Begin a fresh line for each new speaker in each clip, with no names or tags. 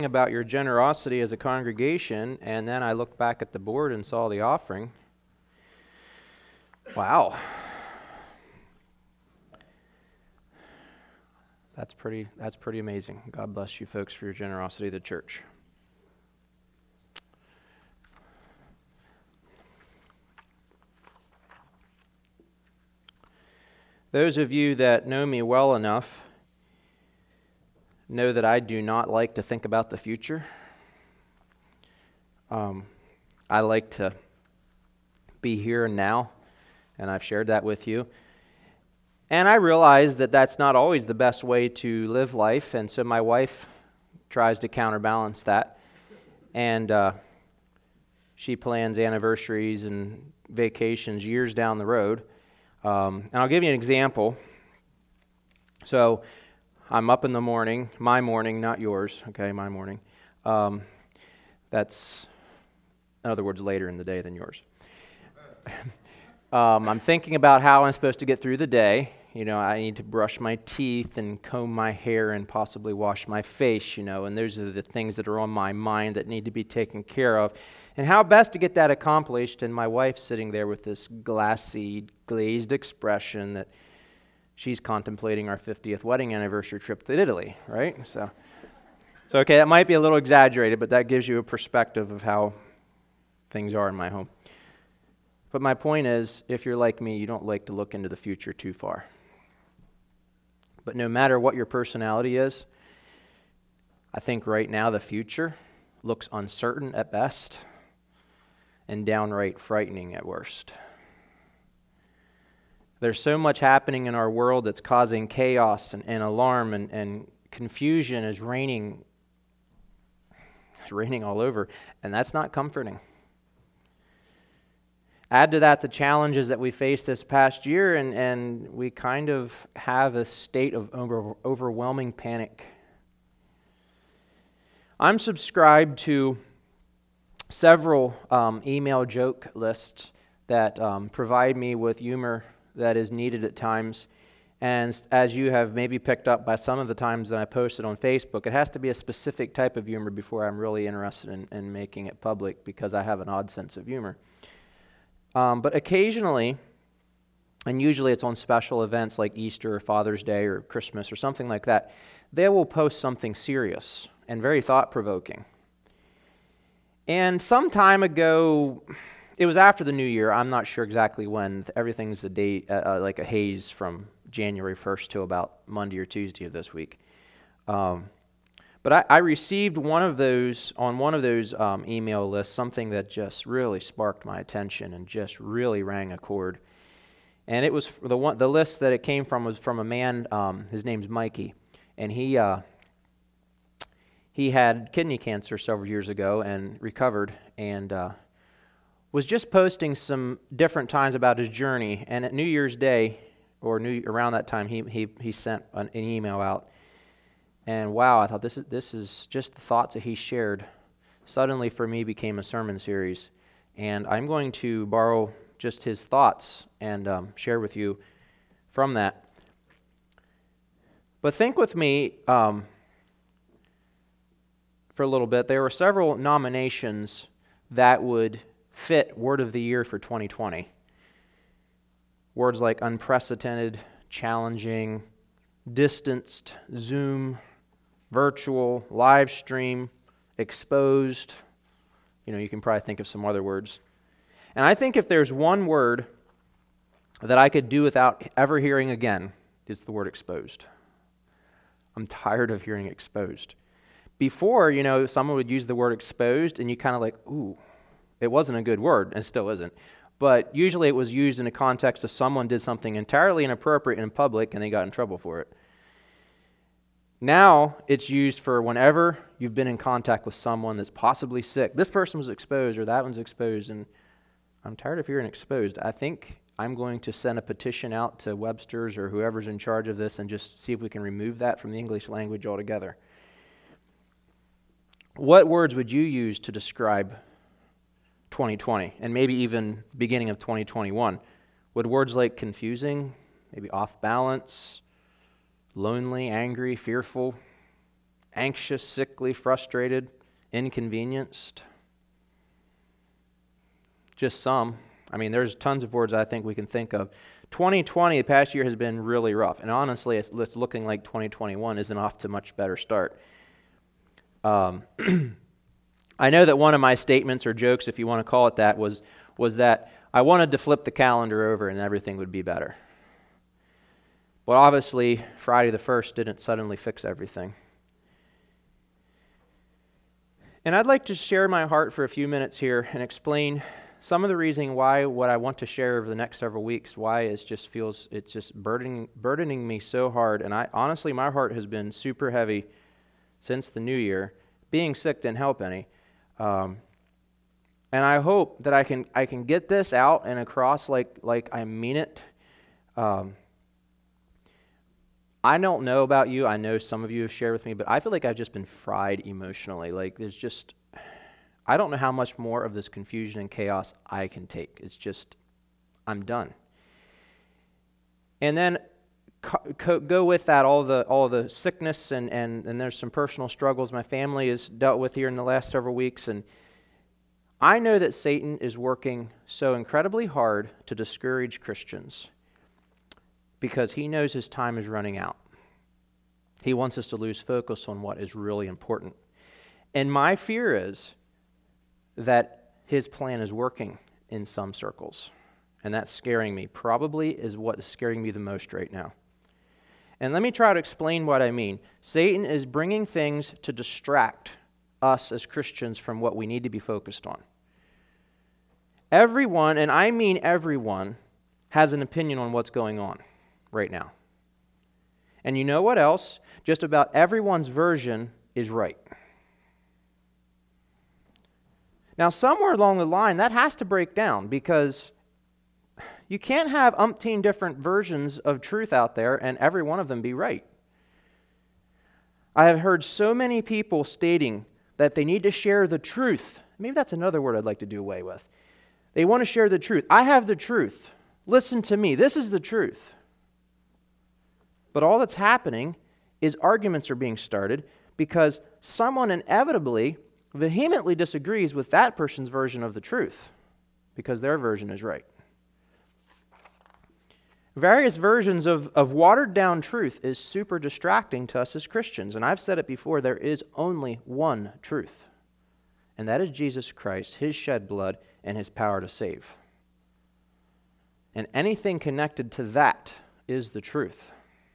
About your generosity as a congregation, and then I looked back at the board and saw the offering. Wow. That's pretty amazing. God bless you folks for your generosity to the church. Those of you that know me well enough know that I do not like to think about the future. I like to be here and now, and I've shared that with you. And I realize that that's not always the best way to live life, and so my wife tries to counterbalance that. And she plans anniversaries and vacations years down the road. And I'll give you an example. So I'm up in the morning, my morning, not yours, okay, my morning. That's, in other words, later in the day than yours. I'm thinking about how I'm supposed to get through the day. You know, I need to brush my teeth and comb my hair and possibly wash my face, and those are the things that are on my mind that need to be taken care of. And how best to get that accomplished, and my wife's sitting there with this glassy, glazed expression that she's contemplating our 50th wedding anniversary trip to Italy, right? So okay, that might be a little exaggerated, but that gives you a perspective of how things are in my home. But my point is, if you're like me, you don't like to look into the future too far. But no matter what your personality is, I think right now the future looks uncertain at best and downright frightening at worst. There's so much happening in our world that's causing chaos and alarm and confusion is reigning all over, and that's not comforting. Add to that the challenges that we faced this past year, and we kind of have a state of overwhelming panic. I'm subscribed to several email joke lists that provide me with humor that is needed at times. And as you have maybe picked up by some of the times that I posted on Facebook, it has to be a specific type of humor before I'm really interested in making it public, because I have an odd sense of humor. But occasionally, and usually it's on special events like Easter or Father's Day or Christmas or something like that, they will post something serious and very thought-provoking. And some time ago, it was after the New Year, I'm not sure exactly when, everything's a day, like a haze from January 1st to about Monday or Tuesday of this week. But I received one of those email lists, something that just really sparked my attention and just really rang a chord. And it was the list that it came from was from a man. His name's Mikey, and he had kidney cancer several years ago and recovered, and was just posting some different times about his journey. And at New Year's Day or around that time, he sent an email out. And wow, I thought this is just the thoughts that he shared. Suddenly for me became a sermon series. And I'm going to borrow just his thoughts and share with you from that. But think with me for a little bit. There were several nominations that would fit Word of the Year for 2020. Words like unprecedented, challenging, distanced, Zoom, virtual, live stream, exposed. You can probably think of some other words. And I think if there's one word that I could do without ever hearing again, it's the word exposed. I'm tired of hearing exposed. Before, someone would use the word exposed and you kind of like, ooh, it wasn't a good word, and it still isn't. But usually it was used in the context of someone did something entirely inappropriate in public and they got in trouble for it. Now it's used for whenever you've been in contact with someone that's possibly sick. This person was exposed or that one's exposed, and I'm tired of hearing exposed. I think I'm going to send a petition out to Webster's or whoever's in charge of this and just see if we can remove that from the English language altogether. What words would you use to describe 2020 and maybe even beginning of 2021? Would words like confusing, maybe off balance, lonely, angry, fearful, anxious, sickly, frustrated, inconvenienced. Just some. I mean, there's tons of words I think we can think of. 2020, the past year, has been really rough. And honestly, it's looking like 2021 isn't off to a much better start. I know that one of my statements or jokes, if you want to call it that, was that I wanted to flip the calendar over and everything would be better. But obviously, Friday the 1st didn't suddenly fix everything. And I'd like to share my heart for a few minutes here and explain some of the reasoning why what I want to share over the next several weeks, why it's just burdening me so hard. And honestly, my heart has been super heavy since the new year. Being sick didn't help any. And I hope that I can get this out and across like I mean it. I don't know about you. I know some of you have shared with me, but I feel like I've just been fried emotionally. Like I don't know how much more of this confusion and chaos I can take. It's just, I'm done. And then go with that all the sickness and there's some personal struggles my family has dealt with here in the last several weeks. And I know that Satan is working so incredibly hard to discourage Christians because he knows his time is running out. He wants us to lose focus on what is really important. And my fear is that his plan is working in some circles. And that's scaring me. Probably is what is scaring me the most right now. And let me try to explain what I mean. Satan is bringing things to distract us as Christians from what we need to be focused on. Everyone, and I mean everyone, has an opinion on what's going on right now. And you know what else? Just about everyone's version is right. Now, somewhere along the line, that has to break down because you can't have umpteen different versions of truth out there and every one of them be right. I have heard so many people stating that they need to share the truth. Maybe that's another word I'd like to do away with. They want to share the truth. I have the truth. Listen to me. This is the truth. But all that's happening is arguments are being started because someone inevitably vehemently disagrees with that person's version of the truth because their version is right. Various versions of watered down truth is super distracting to us as Christians. And I've said it before, there is only one truth. And that is Jesus Christ, his shed blood, and his power to save. And anything connected to that is the truth.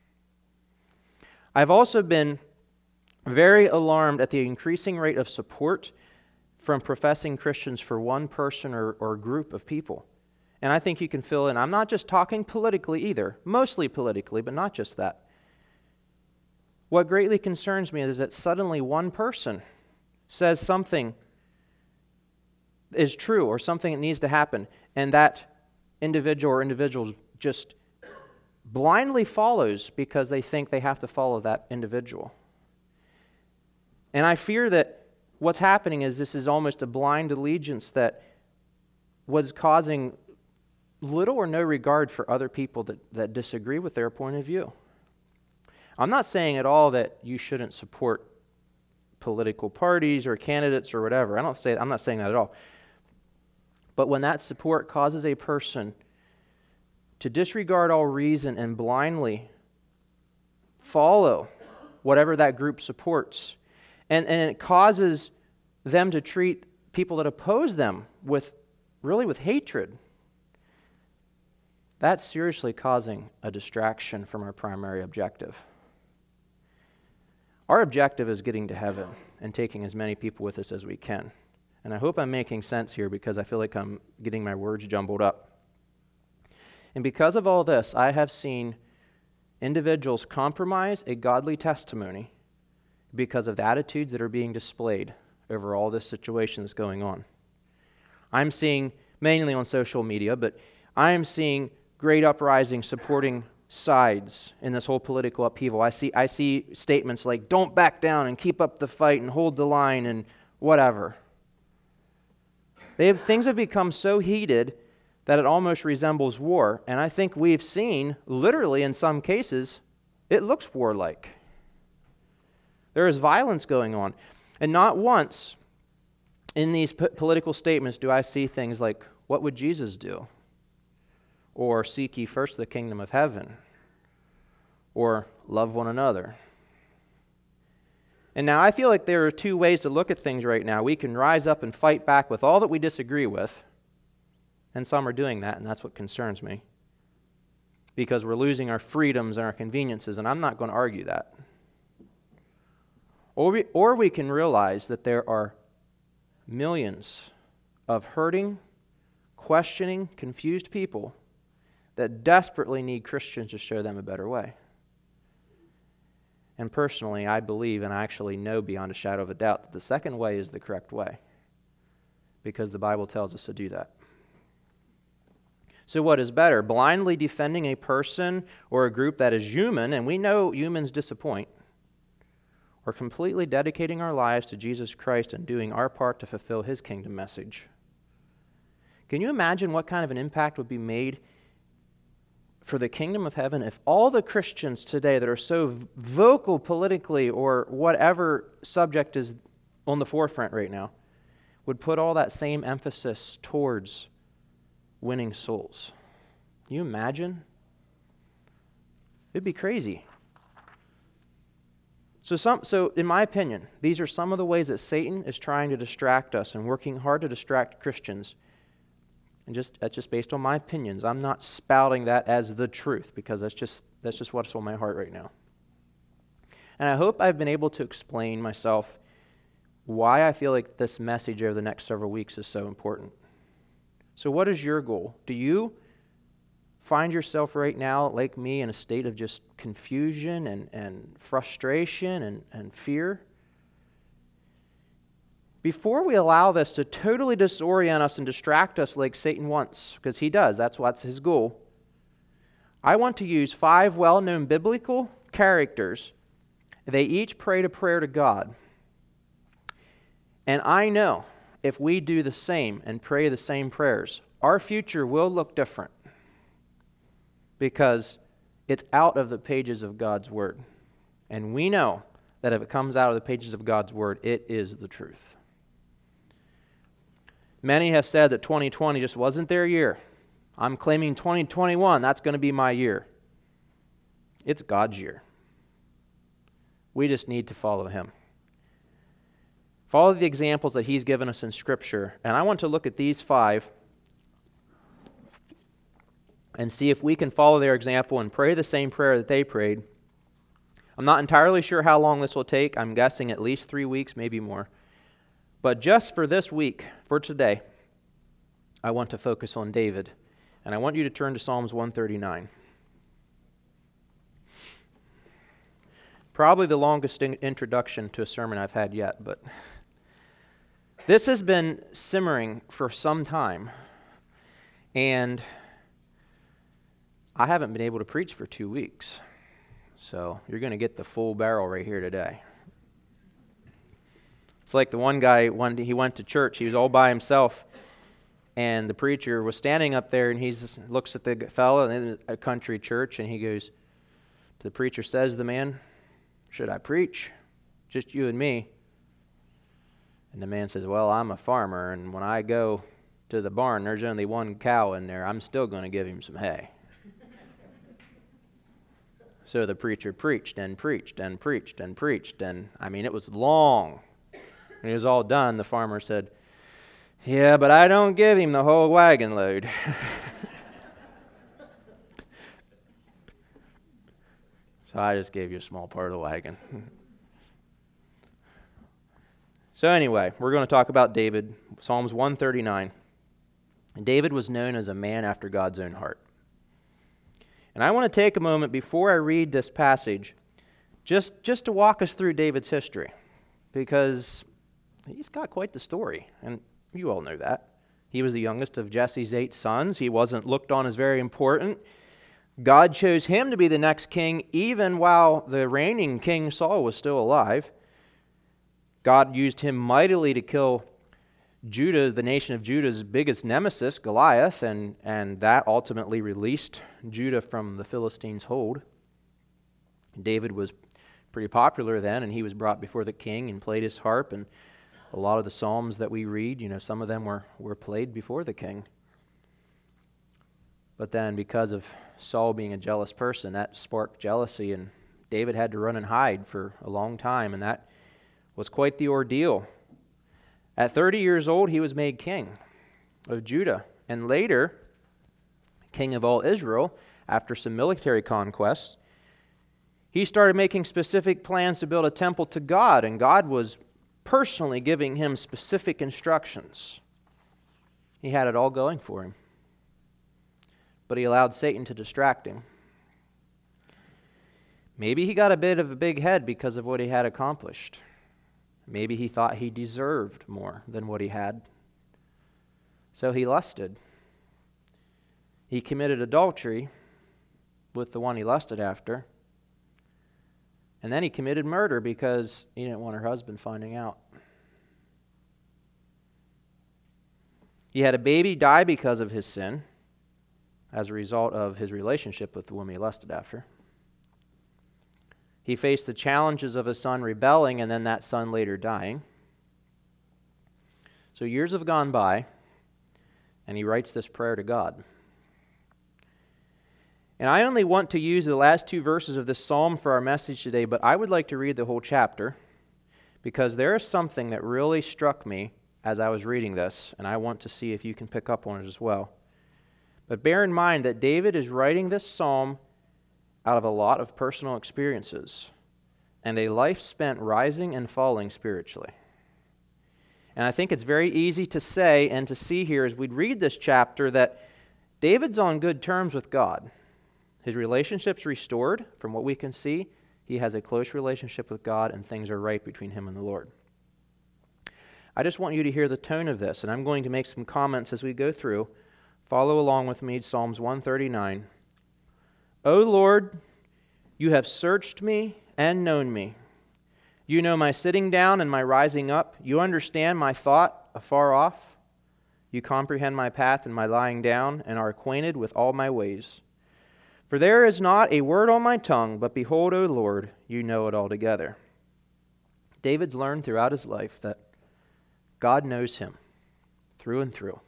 I've also been very alarmed at the increasing rate of support from professing Christians for one person or group of people. And I think you can fill in. I'm not just talking politically either, mostly politically, but not just that. What greatly concerns me is that suddenly one person says something is true or something that needs to happen, and that individual or individuals just blindly follows because they think they have to follow that individual. And I fear that what's happening is this is almost a blind allegiance that was causing little or no regard for other people that disagree with their point of view. I'm not saying at all that you shouldn't support political parties or candidates or whatever. I'm not saying that at all. But when that support causes a person to disregard all reason and blindly follow whatever that group supports, and it causes them to treat people that oppose them with hatred, that's seriously causing a distraction from our primary objective. Our objective is getting to heaven and taking as many people with us as we can. And I hope I'm making sense here because I feel like I'm getting my words jumbled up. And because of all this, I have seen individuals compromise a godly testimony because of the attitudes that are being displayed over all this situation that's going on. I'm seeing, mainly on social media, but I am seeing great uprising supporting sides in this whole political upheaval. I see statements like, don't back down and keep up the fight and hold the line and whatever. Things have become so heated that it almost resembles war. And I think we've seen, literally in some cases, it looks warlike. There is violence going on. And not once in these political statements do I see things like, what would Jesus do? Or seek ye first the kingdom of heaven? Or love one another? And now I feel like there are two ways to look at things right now. We can rise up and fight back with all that we disagree with, and some are doing that, and that's what concerns me, because we're losing our freedoms and our conveniences, and I'm not going to argue that. Or we can realize that there are millions of hurting, questioning, confused people that desperately need Christians to show them a better way. And personally, I believe and I actually know beyond a shadow of a doubt that the second way is the correct way, because the Bible tells us to do that. So what is better, blindly defending a person or a group that is human, and we know humans disappoint, or completely dedicating our lives to Jesus Christ and doing our part to fulfill His kingdom message? Can you imagine what kind of an impact would be made for the kingdom of heaven if all the Christians today that are so vocal politically or whatever subject is on the forefront right now would put all that same emphasis towards winning souls? Can you imagine? It'd be crazy. So in my opinion, these are some of the ways that Satan is trying to distract us and working hard to distract Christians. And that's just based on my opinions. I'm not spouting that as the truth, because that's just what's on my heart right now. And I hope I've been able to explain myself why I feel like this message over the next several weeks is so important. So what is your goal? Do you find yourself right now, like me, in a state of just confusion and frustration and fear? Before we allow this to totally disorient us and distract us like Satan wants, because he does, that's what's his goal, I want to use 5 well-known biblical characters. They each prayed a prayer to God. And I know if we do the same and pray the same prayers, our future will look different, because it's out of the pages of God's Word. And we know that if it comes out of the pages of God's Word, it is the truth. Many have said that 2020 just wasn't their year. I'm claiming 2021, that's going to be my year. It's God's year. We just need to follow Him. Follow the examples that He's given us in Scripture. And I want to look at these 5 and see if we can follow their example and pray the same prayer that they prayed. I'm not entirely sure how long this will take. I'm guessing at least 3 weeks, maybe more. But just for this week, for today, I want to focus on David. And I want you to turn to Psalms 139. Probably the longest introduction to a sermon I've had yet, but this has been simmering for some time. And I haven't been able to preach for 2 weeks. So you're going to get the full barrel right here today. It's like the one guy, he went to church, he was all by himself, and the preacher was standing up there, and he looks at the fellow in a country church, and he goes, the preacher says to the man, "Should I preach? Just you and me." And the man says, "Well, I'm a farmer, and when I go to the barn, there's only one cow in there. I'm still going to give him some hay." So the preacher preached and preached and preached and preached, and it was long. When he was all done, the farmer said, "Yeah, but I don't give him the whole wagon load." So I just gave you a small part of the wagon. So anyway, we're going to talk about David, Psalms 139. And David was known as a man after God's own heart. And I want to take a moment before I read this passage just to walk us through David's history, because he's got quite the story, and you all know that. He was the youngest of Jesse's 8 sons. He wasn't looked on as very important. God chose him to be the next king even while the reigning King Saul was still alive. God used him mightily to kill Judah, the nation of Judah's biggest nemesis, Goliath, and that ultimately released Judah from the Philistines' hold. David was pretty popular then, and he was brought before the king and played his harp, and a lot of the psalms that we read, some of them were played before the king. But then because of Saul being a jealous person, that sparked jealousy, and David had to run and hide for a long time, and that was quite the ordeal. At 30 years old, he was made king of Judah, and later, king of all Israel, after some military conquests. He started making specific plans to build a temple to God, and God was personally giving him specific instructions. He had it all going for him. But he allowed Satan to distract him. Maybe he got a bit of a big head because of what he had accomplished. Maybe he thought he deserved more than what he had. So he lusted. He committed adultery with the one he lusted after. And then he committed murder because he didn't want her husband finding out. He had a baby die because of his sin as a result of his relationship with the woman he lusted after. He faced the challenges of a son rebelling and then that son later dying. So years have gone by, and he writes this prayer to God. And I only want to use the last 2 verses of this psalm for our message today, but I would like to read the whole chapter because there is something that really struck me as I was reading this, and I want to see if you can pick up on it as well. But bear in mind that David is writing this psalm out of a lot of personal experiences and a life spent rising and falling spiritually. And I think it's very easy to say and to see here as we read this chapter that David's on good terms with God. His relationship's restored from what we can see. He has a close relationship with God and things are right between him and the Lord. I just want you to hear the tone of this, and I'm going to make some comments as we go through. Follow along with me, Psalms 139. O Lord, you have searched me and known me. You know my sitting down and my rising up. You understand my thought afar off. You comprehend my path and my lying down, and are acquainted with all my ways. For there is not a word on my tongue, but behold, O Lord, you know it altogether. David's learned throughout his life that God knows him through and through.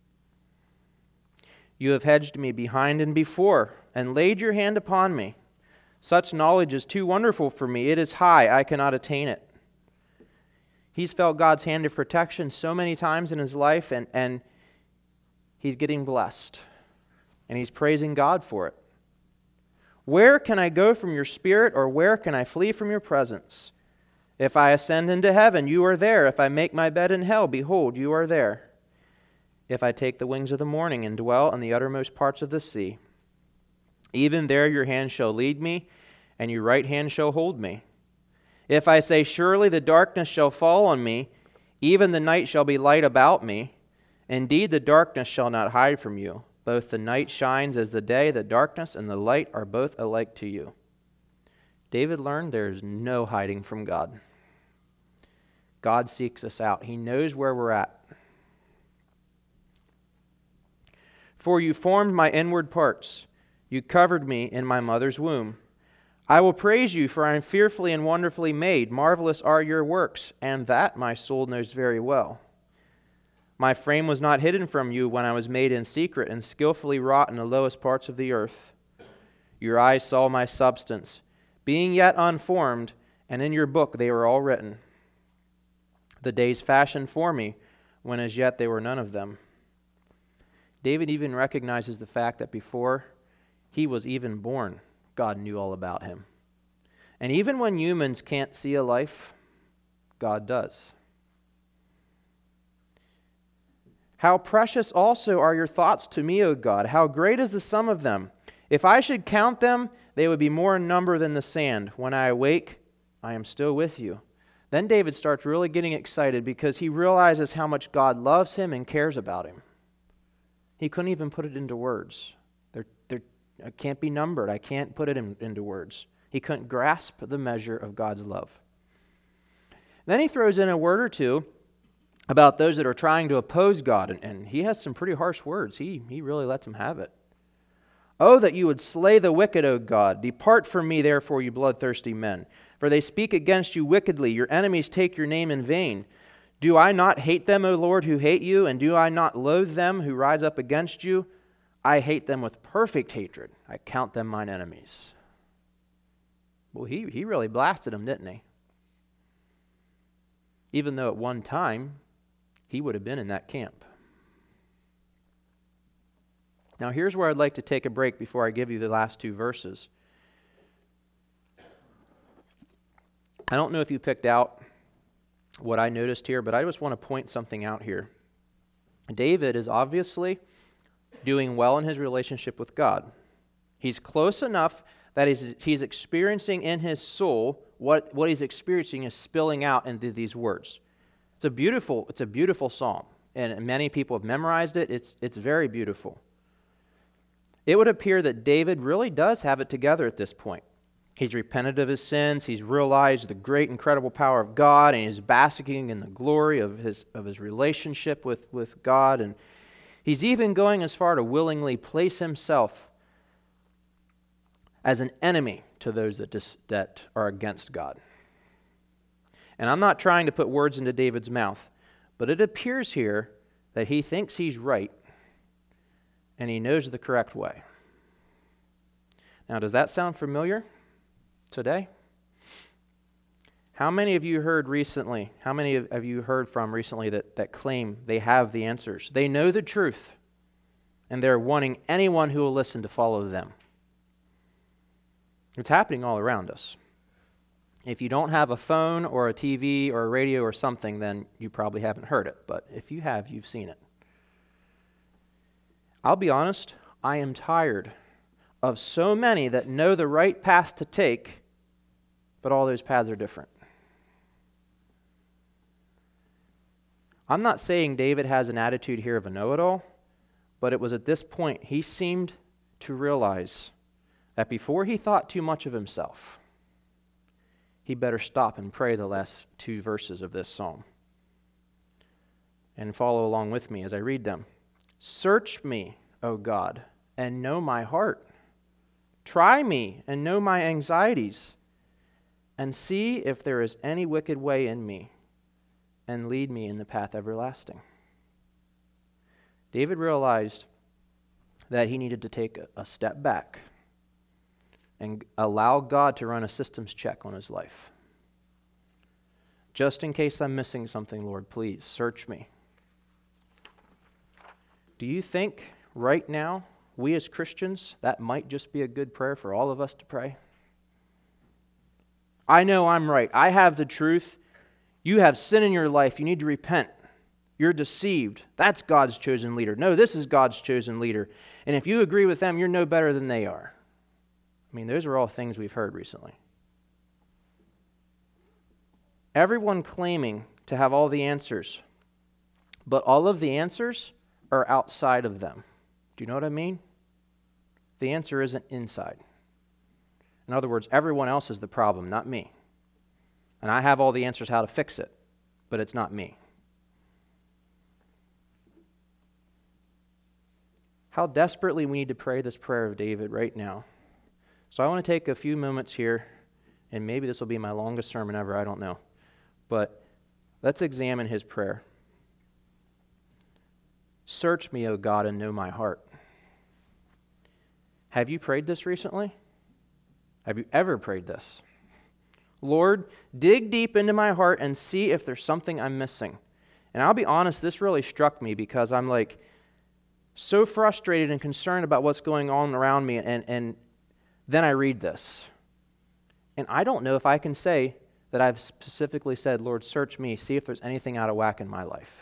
You have hedged me behind and before, and laid your hand upon me. Such knowledge is too wonderful for me. It is high, I cannot attain it. He's felt God's hand of protection so many times in his life, and he's getting blessed. And he's praising God for it. Where can I go from your spirit, or where can I flee from your presence? If I ascend into heaven, you are there. If I make my bed in hell, behold, you are there. If I take the wings of the morning and dwell in the uttermost parts of the sea, even there your hand shall lead me, and your right hand shall hold me. If I say, surely the darkness shall fall on me, even the night shall be light about me. Indeed, the darkness shall not hide from you. Both the night shines as the day, the darkness and the light are both alike to you. David learned there is no hiding from God. God seeks us out. He knows where we're at. For you formed my inward parts. You covered me in my mother's womb. I will praise you, for I am fearfully and wonderfully made. Marvelous are your works, and that my soul knows very well. My frame was not hidden from you when I was made in secret and skillfully wrought in the lowest parts of the earth. Your eyes saw my substance, being yet unformed, and in your book they were all written. The days fashioned for me, when as yet they were none of them. David even recognizes the fact that before he was even born, God knew all about him. And even when humans can't see a life, God does. How precious also are your thoughts to me, O God. How great is the sum of them. If I should count them, they would be more in number than the sand. When I awake, I am still with you. Then David starts really getting excited because he realizes how much God loves him and cares about him. He couldn't even put it into words. It can't be numbered. I can't put it into words. He couldn't grasp the measure of God's love. Then he throws in a word or two about those that are trying to oppose God, and he has some pretty harsh words. He really lets them have it. Oh, that you would slay the wicked, O God. Depart from me, therefore, you bloodthirsty men. For they speak against you wickedly. Your enemies take your name in vain. Do I not hate them, O Lord, who hate you? And do I not loathe them who rise up against you? I hate them with perfect hatred. I count them mine enemies. Well, he really blasted them, didn't he? Even though at one time he would have been in that camp. Now here's where I'd like to take a break before I give you the last two verses. I don't know if you picked out what I noticed here, but I just want to point something out here. David is obviously doing well in his relationship with God. He's close enough that he's experiencing in his soul what he's experiencing is spilling out into these words. It's a beautiful psalm, and many people have memorized it. It's very beautiful. It would appear that David really does have it together at this point. He's repented of his sins. He's realized the great, incredible power of God, and he's basking in the glory of his relationship with God. And he's even going as far to willingly place himself as an enemy to those that are against God. And I'm not trying to put words into David's mouth, but it appears here that he thinks he's right, and he knows the correct way. Now, does that sound familiar today? How many of you heard recently, how many of you heard from recently that claim they have the answers? They know the truth, and they're wanting anyone who will listen to follow them. It's happening all around us. If you don't have a phone or a TV or a radio or something, then you probably haven't heard it. But if you have, you've seen it. I'll be honest, I am tired of so many that know the right path to take, but all those paths are different. I'm not saying David has an attitude here of a know-it-all, but it was at this point he seemed to realize that before he thought too much of himself, he better stop and pray the last two verses of this psalm. And follow along with me as I read them. Search me, O God, and know my heart. Try me and know my anxieties, and see if there is any wicked way in me, and lead me in the path everlasting. David realized that he needed to take a step back and allow God to run a systems check on his life. Just in case I'm missing something, Lord, please search me. Do you think right now, we as Christians, that might just be a good prayer for all of us to pray? I know I'm right. I have the truth. You have sin in your life. You need to repent. You're deceived. That's God's chosen leader. No, this is God's chosen leader. And if you agree with them, you're no better than they are. I mean, those are all things we've heard recently. Everyone claiming to have all the answers, but all of the answers are outside of them. Do you know what I mean? The answer isn't inside. In other words, everyone else is the problem, not me. And I have all the answers how to fix it, but it's not me. How desperately we need to pray this prayer of David right now. So I want to take a few moments here, and maybe this will be my longest sermon ever, I don't know. But let's examine his prayer. Search me, O God, and know my heart. Have you prayed this recently? Have you ever prayed this? Lord, dig deep into my heart and see if there's something I'm missing. And I'll be honest, this really struck me because I'm like so frustrated and concerned about what's going on around me, and then I read this. And I don't know if I can say that I've specifically said, Lord, search me, see if there's anything out of whack in my life.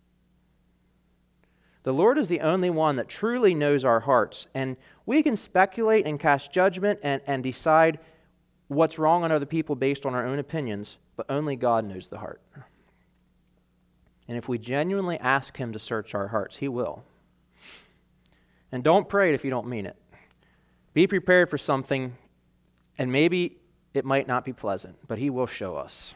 The Lord is the only one that truly knows our hearts, and we can speculate and cast judgment and decide what's wrong on other people based on our own opinions, but only God knows the heart. And if we genuinely ask Him to search our hearts, He will. And don't pray it if you don't mean it. Be prepared for something, and maybe it might not be pleasant, but He will show us.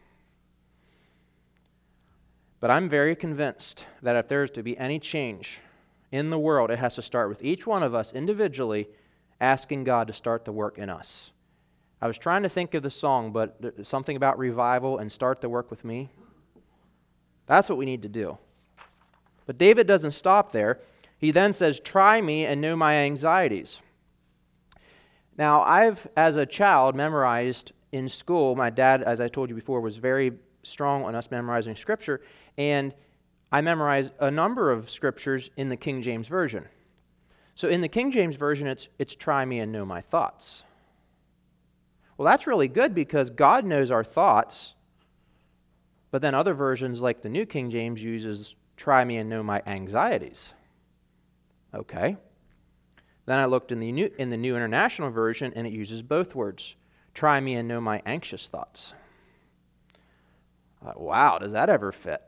But I'm very convinced that if there is to be any change in the world, it has to start with each one of us individually asking God to start the work in us. I was trying to think of the song, but something about revival and start the work with me. That's what we need to do. But David doesn't stop there. He then says, try me and know my anxieties. Now, I've, as a child, memorized in school. My dad, as I told you before, was very strong on us memorizing Scripture, and I memorized a number of Scriptures in the King James Version. So in the King James Version, it's try me and know my thoughts. Well, that's really good because God knows our thoughts, but then other versions like the New King James uses try me and know my anxieties. Okay. Then I looked in the New International Version, and it uses both words. Try me and know my anxious thoughts. Wow, does that ever fit?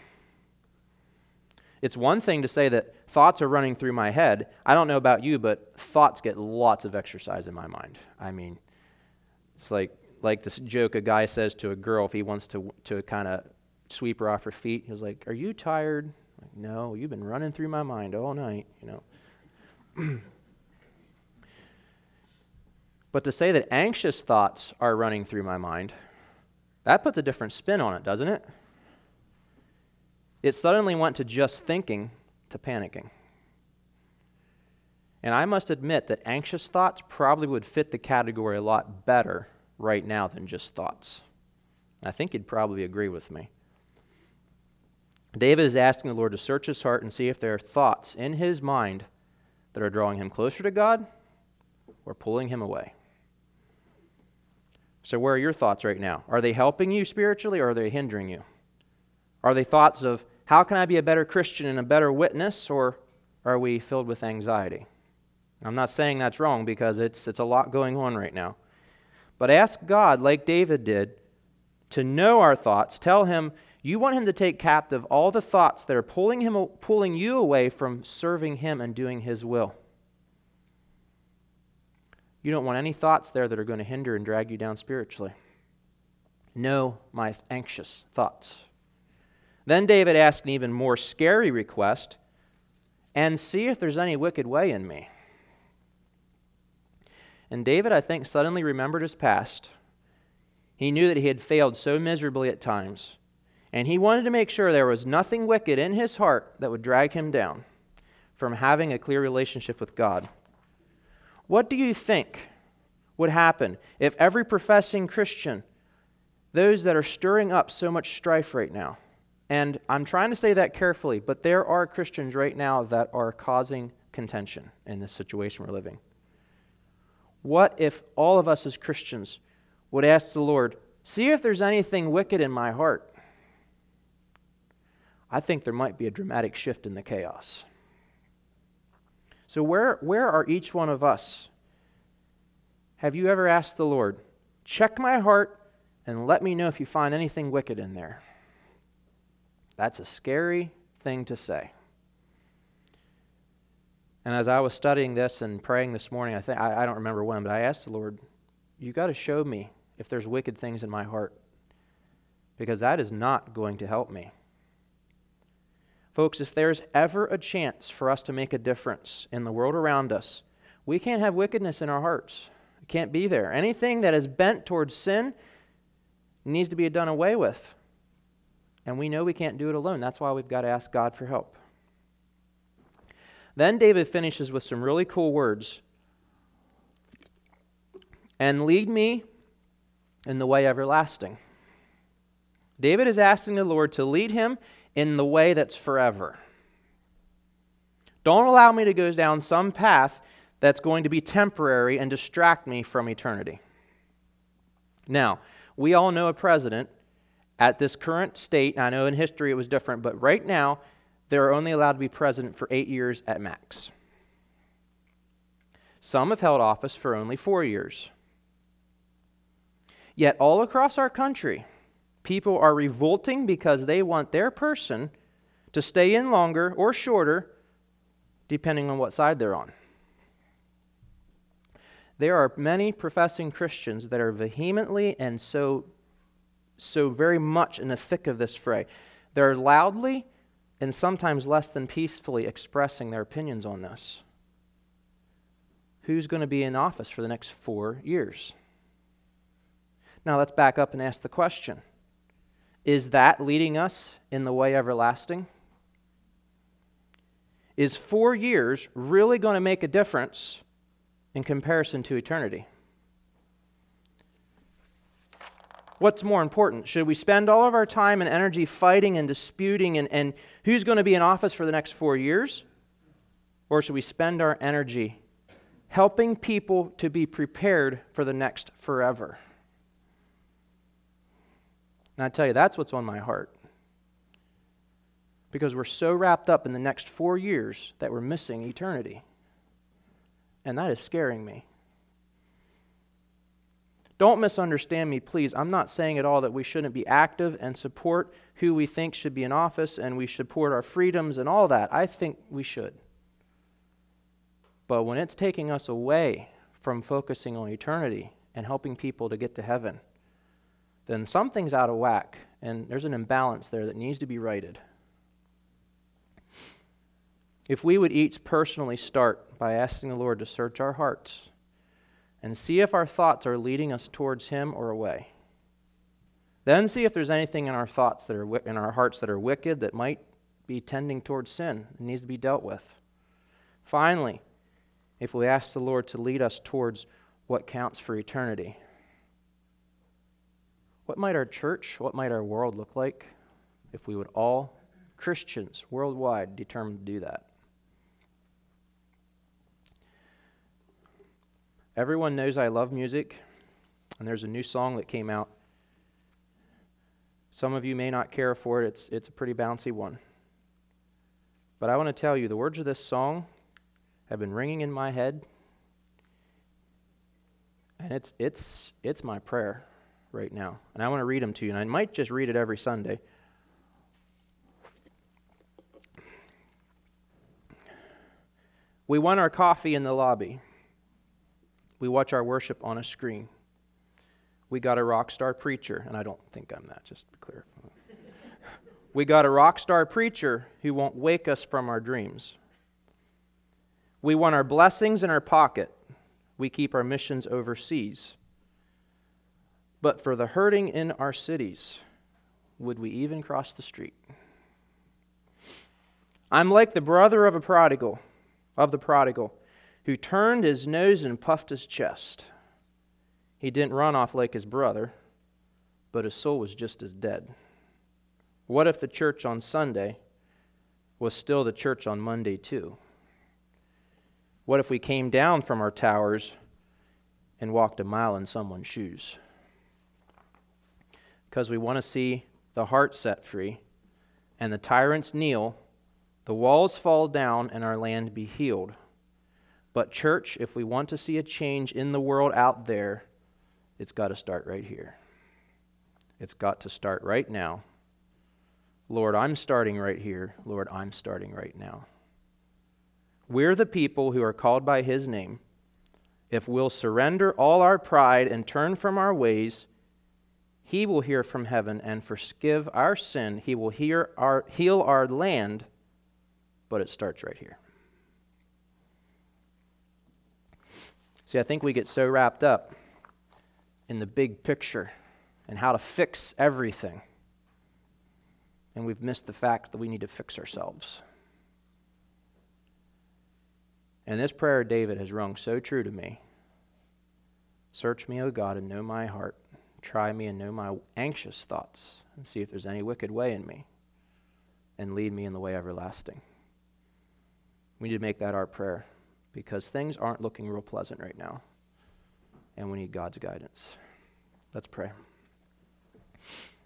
It's one thing to say that thoughts are running through my head. I don't know about you, but thoughts get lots of exercise in my mind. I mean, it's like this joke a guy says to a girl if he wants to kind of sweep her off her feet. He's like, are you tired? Like, no, you've been running through my mind all night, But to say that anxious thoughts are running through my mind, that puts a different spin on it, doesn't it? It suddenly went to just thinking to panicking. And I must admit that anxious thoughts probably would fit the category a lot better right now than just thoughts. I think you'd probably agree with me. David is asking the Lord to search his heart and see if there are thoughts in his mind that are drawing him closer to God or pulling him away. So where are your thoughts right now? Are they helping you spiritually or are they hindering you? Are they thoughts of, how can I be a better Christian and a better witness, or are we filled with anxiety? I'm not saying that's wrong because it's a lot going on right now. But ask God, like David did, to know our thoughts. Tell him you want him to take captive all the thoughts that are pulling you away from serving him and doing his will. You don't want any thoughts there that are going to hinder and drag you down spiritually. Know my anxious thoughts. Then David asked an even more scary request, and see if there's any wicked way in me. And David, I think, suddenly remembered his past. He knew that he had failed so miserably at times, and he wanted to make sure there was nothing wicked in his heart that would drag him down from having a clear relationship with God. What do you think would happen if every professing Christian, those that are stirring up so much strife right now, and I'm trying to say that carefully, but there are Christians right now that are causing contention in this situation we're living. What if all of us as Christians would ask the Lord, see if there's anything wicked in my heart? I think there might be a dramatic shift in the chaos. So where are each one of us? Have you ever asked the Lord, check my heart and let me know if you find anything wicked in there? That's a scary thing to say. And as I was studying this and praying this morning, I don't remember when, but I asked the Lord, you got to show me if there's wicked things in my heart, because that is not going to help me. Folks, if there's ever a chance for us to make a difference in the world around us, we can't have wickedness in our hearts. It can't be there. Anything that is bent towards sin needs to be done away with. And we know we can't do it alone. That's why we've got to ask God for help. Then David finishes with some really cool words. And lead me in the way everlasting. David is asking the Lord to lead him in the way that's forever. Don't allow me to go down some path that's going to be temporary and distract me from eternity. Now, we all know a president at this current state. I know in history it was different, but right now, they're only allowed to be president for 8 years at max. Some have held office for only 4 years. Yet all across our country, people are revolting because they want their person to stay in longer or shorter, depending on what side they're on. There are many professing Christians that are vehemently and so very much in the thick of this fray. They're loudly and sometimes less than peacefully expressing their opinions on this. Who's going to be in office for the next 4 years? Now let's back up and ask the question. Is that leading us in the way everlasting? Is 4 years really going to make a difference in comparison to eternity? What's more important? Should we spend all of our time and energy fighting and disputing and who's going to be in office for the next 4 years? Or should we spend our energy helping people to be prepared for the next forever? And I tell you, that's what's on my heart. Because we're so wrapped up in the next 4 years that we're missing eternity. And that is scaring me. Don't misunderstand me, please. I'm not saying at all that we shouldn't be active and support who we think should be in office and we should support our freedoms and all that. I think we should. But when it's taking us away from focusing on eternity and helping people to get to heaven, then something's out of whack, and there's an imbalance there that needs to be righted. If we would each personally start by asking the Lord to search our hearts and see if our thoughts are leading us towards Him or away, then see if there's anything in our thoughts that are in our hearts that are wicked that might be tending towards sin and needs to be dealt with. Finally, if we ask the Lord to lead us towards what counts for eternity, what might our church, what might our world look like if we would all, Christians worldwide, determine to do that? Everyone knows I love music, and there's a new song that came out. Some of you may not care for it. It's a pretty bouncy one. But I want to tell you, the words of this song have been ringing in my head, and it's my prayer right now. And I want to read them to you, and I might just read it every Sunday. We want our coffee in the lobby. We watch our worship on a screen. We got a rock star preacher, and I don't think I'm that, just to be clear. We got a rock star preacher who won't wake us from our dreams. We want our blessings in our pocket. We keep our missions overseas. But for the hurting in our cities, would we even cross the street? I'm like the brother of the prodigal, who turned his nose and puffed his chest. He didn't run off like his brother, but his soul was just as dead. What if the church on Sunday was still the church on Monday too? What if we came down from our towers and walked a mile in someone's shoes? Because we want to see the heart set free and the tyrants kneel, the walls fall down, and our land be healed. But church, if we want to see a change in the world out there, it's got to start right here. It's got to start right now. Lord, I'm starting right here. Lord, I'm starting right now. We're the people who are called by His name. If we'll surrender all our pride and turn from our ways, He will hear from heaven and forgive our sin. He will heal our land, but it starts right here. See, I think we get so wrapped up in the big picture and how to fix everything, and we've missed the fact that we need to fix ourselves. And this prayer of David has rung so true to me. Search me, O God, and know my heart. Try me and know my anxious thoughts, and see if there's any wicked way in me, and lead me in the way everlasting. We need to make that our prayer, because things aren't looking real pleasant right now, and we need God's guidance. Let's pray.